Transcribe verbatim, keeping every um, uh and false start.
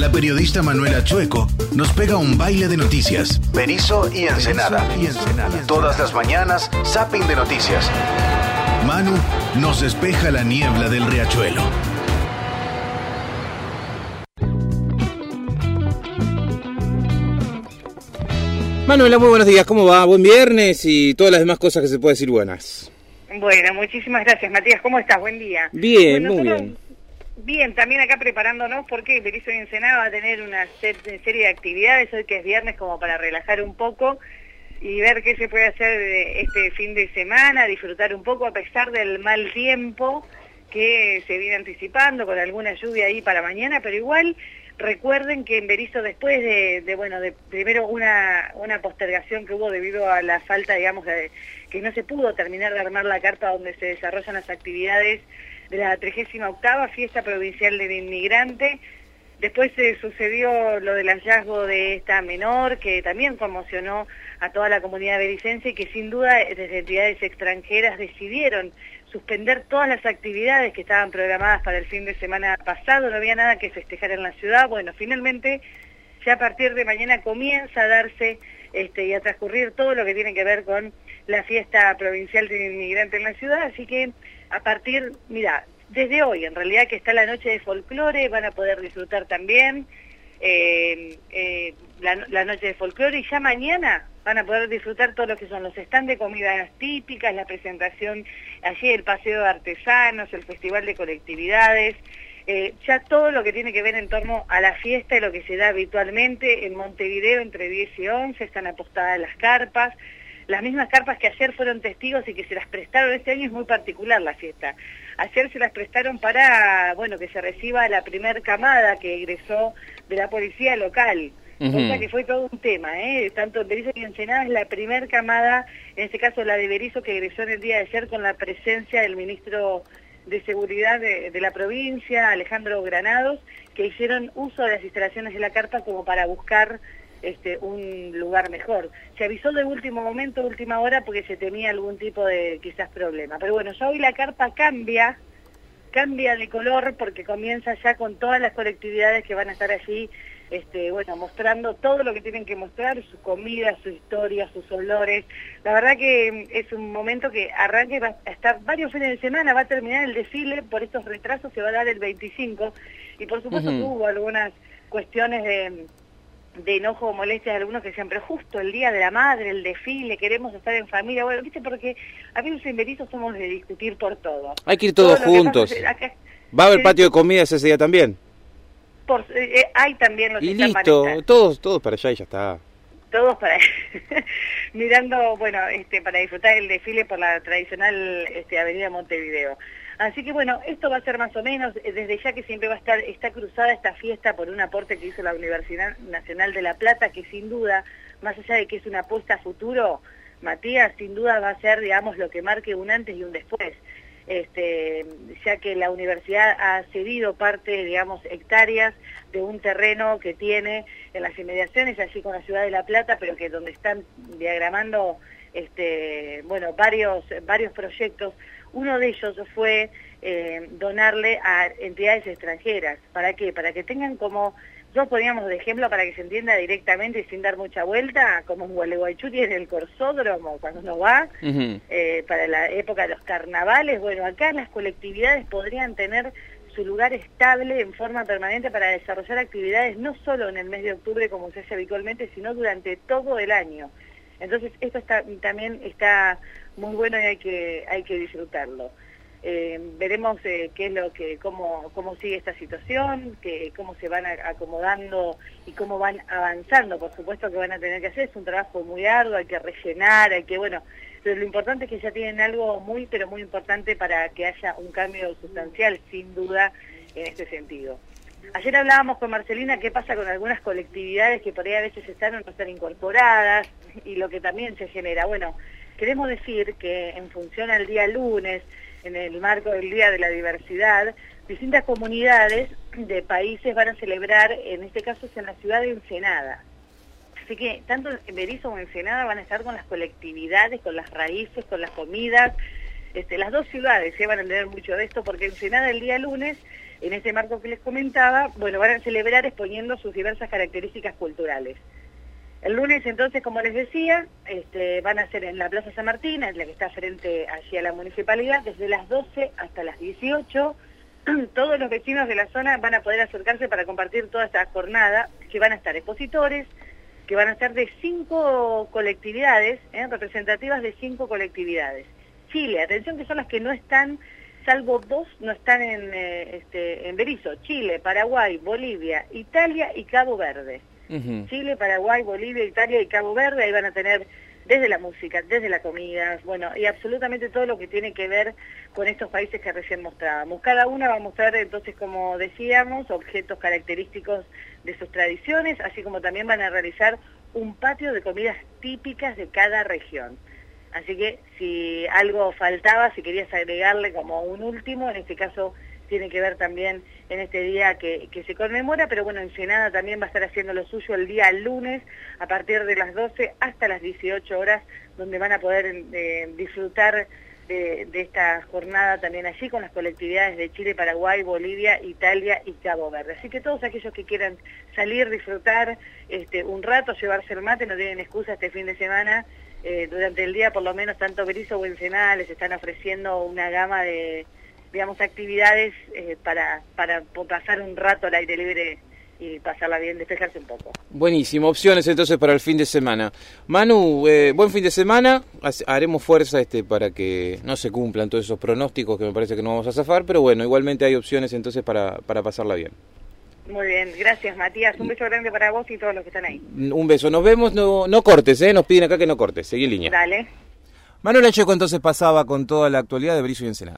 la periodista Manuela Chueco nos pega un baile de noticias. Berisso y Ensenada. y Ensenada. Todas las mañanas, zapping de noticias. Manu nos despeja la niebla del riachuelo. Manuela, muy buenos días, ¿cómo va? Buen viernes y todas las demás cosas que se puede decir buenas. Bueno, muchísimas gracias, Matías. ¿Cómo estás? Buen día. Bien, bueno, muy nosotros, bien. Bien, también acá preparándonos porque Berisso y Ensenada va a tener una serie de actividades hoy que es viernes como para relajar un poco y ver qué se puede hacer este fin de semana, disfrutar un poco a pesar del mal tiempo que se viene anticipando con alguna lluvia ahí para mañana, pero igual recuerden que en Berisso después de, de bueno, de primero una, una postergación que hubo debido a la falta, digamos, de, que no se pudo terminar de armar la carpa donde se desarrollan las actividades de la trigésima octava Fiesta Provincial del Inmigrante. Después se sucedió lo del hallazgo de esta menor, que también conmocionó a toda la comunidad bericense y que sin duda desde entidades extranjeras decidieron suspender todas las actividades que estaban programadas para el fin de semana pasado, no había nada que festejar en la ciudad. Bueno, finalmente ya a partir de mañana comienza a darse este, y a transcurrir todo lo que tiene que ver con la Fiesta Provincial del Inmigrante en la ciudad, así que a partir, mira, desde hoy en realidad que está la noche de folclore, van a poder disfrutar también eh, eh, la, la noche de folclore y ya mañana van a poder disfrutar todo lo que son los stands de comidas típicas, la presentación, allí el paseo de artesanos, el festival de colectividades, eh, ya todo lo que tiene que ver en torno a la fiesta y lo que se da habitualmente en Montevideo entre diez y once, están apostadas las carpas, las mismas carpas que ayer fueron testigos y que se las prestaron. Este año es muy particular la fiesta. Ayer se las prestaron para, bueno, que se reciba la primer camada que egresó de la policía local. Uh-huh. O sea que fue todo un tema, ¿eh? Tanto en Berisso y Ensenada es la primer camada, en este caso la de Berisso, que egresó en el día de ayer con la presencia del ministro de Seguridad de, de la provincia, Alejandro Granados, que hicieron uso de las instalaciones de la carpa como para buscar este, un lugar mejor. Se avisó de último momento, última hora, porque se temía algún tipo de quizás problema. Pero bueno, ya hoy la carpa cambia, cambia de color porque comienza ya con todas las colectividades que van a estar allí, este, bueno, mostrando todo lo que tienen que mostrar, su comida, su historia, sus olores. La verdad que es un momento que arranque, va a estar varios fines de semana, va a terminar el desfile, por estos retrasos se va a dar el veinticinco, y por supuesto uh-huh. que hubo algunas cuestiones de... de enojo o molestias de algunos que decían, pero justo el día de la madre, el desfile, queremos estar en familia. Bueno, viste, porque a veces en Berisso somos de discutir por todo. Hay que ir todos todo juntos. Pasa, acá, ¿va a haber patio de comidas ese día también? Por, eh, hay también los y listo, todos, todos para allá y ya está. Todos para mirando, bueno, este, para disfrutar el desfile por la tradicional este, avenida Montevideo. Así que bueno, esto va a ser más o menos, desde ya que siempre va a estar, está cruzada esta fiesta por un aporte que hizo la Universidad Nacional de La Plata, que sin duda, más allá de que es una apuesta a futuro, Matías, sin duda va a ser, digamos, lo que marque un antes y un después. Este, ya que la universidad ha cedido parte, digamos, hectáreas de un terreno que tiene en las inmediaciones, allí con la ciudad de La Plata, pero que donde están diagramando, este, bueno, varios, varios proyectos. Uno de ellos fue eh, donarle a entidades extranjeras. ¿Para qué? Para que tengan como, nosotros poníamos de ejemplo para que se entienda directamente y sin dar mucha vuelta, como en Gualeguaychú tiene el corsódromo cuando uno va, uh-huh. eh, para la época de los carnavales. Bueno, acá las colectividades podrían tener su lugar estable en forma permanente para desarrollar actividades no solo en el mes de octubre como se hace habitualmente, sino durante todo el año. Entonces esto está, también está muy bueno y hay que hay que disfrutarlo. Eh, veremos eh, qué es lo que cómo cómo sigue esta situación, que cómo se van a, acomodando y cómo van avanzando. Por supuesto que van a tener que hacer, es un trabajo muy arduo, hay que rellenar, hay que, bueno, pero lo importante es que ya tienen algo muy, pero muy importante para que haya un cambio sustancial, sin duda, en este sentido. Ayer hablábamos con Marcelina qué pasa con algunas colectividades que por ahí a veces están o no están incorporadas y lo que también se genera. Bueno, queremos decir que en función al día lunes, en el marco del Día de la Diversidad, distintas comunidades de países van a celebrar, en este caso es en la ciudad de Ensenada. Así que tanto en Berisso como en Ensenada van a estar con las colectividades, con las raíces, con las comidas. Este, las dos ciudades se van a tener mucho de esto porque Ensenada el día lunes En ese marco que les comentaba, bueno, van a celebrar exponiendo sus diversas características culturales. El lunes, entonces, como les decía, este, van a ser en la Plaza San Martín, en la que está frente allí a la municipalidad, desde las doce hasta las dieciocho. Todos los vecinos de la zona van a poder acercarse para compartir toda esta jornada, que van a estar expositores, que van a estar de cinco colectividades, ¿eh? representativas de cinco colectividades. Chile, atención, que son las que no están, salvo dos, no están en, eh, este, en Berisso. Chile, Paraguay, Bolivia, Italia y Cabo Verde. Uh-huh. Chile, Paraguay, Bolivia, Italia y Cabo Verde, ahí van a tener desde la música, desde la comida, bueno, y absolutamente todo lo que tiene que ver con estos países que recién mostrábamos. Cada una va a mostrar entonces, como decíamos, objetos característicos de sus tradiciones, así como también van a realizar un patio de comidas típicas de cada región. Así que si algo faltaba, si querías agregarle como un último, en este caso tiene que ver también en este día que, que se conmemora, pero bueno, Ensenada también va a estar haciendo lo suyo el día lunes a partir de las doce hasta las dieciocho horas, donde van a poder eh, disfrutar de, de esta jornada también allí con las colectividades de Chile, Paraguay, Bolivia, Italia y Cabo Verde. Así que todos aquellos que quieran salir, disfrutar este, un rato, llevarse el mate, no tienen excusa este fin de semana. Eh, durante el día, por lo menos, tanto Berisso o Ensenada les están ofreciendo una gama de, digamos, actividades eh, para, para pasar un rato al aire libre y pasarla bien, despejarse un poco. Buenísimo, opciones entonces para el fin de semana. Manu, eh, buen fin de semana, haremos fuerza este para que no se cumplan todos esos pronósticos que me parece que no vamos a zafar, pero bueno, igualmente hay opciones entonces para, para pasarla bien. Muy bien, gracias Matías, un beso grande para vos y todos los que están ahí. Un beso, nos vemos, no, no cortes, ¿eh? Nos piden acá que no cortes, seguí en línea. Dale. Manuela Checo entonces pasaba con toda la actualidad de Berisso y Ensenada.